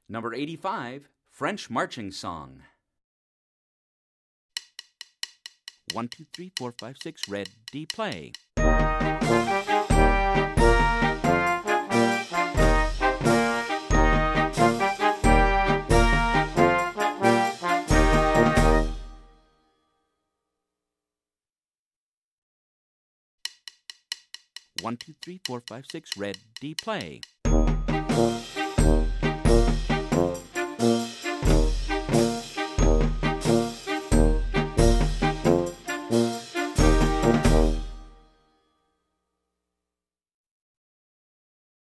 Number 85, French Marching Song. 1, 2, 3, 4, 5, 6, ready, play. One, two, three, four, five, six, ready, play.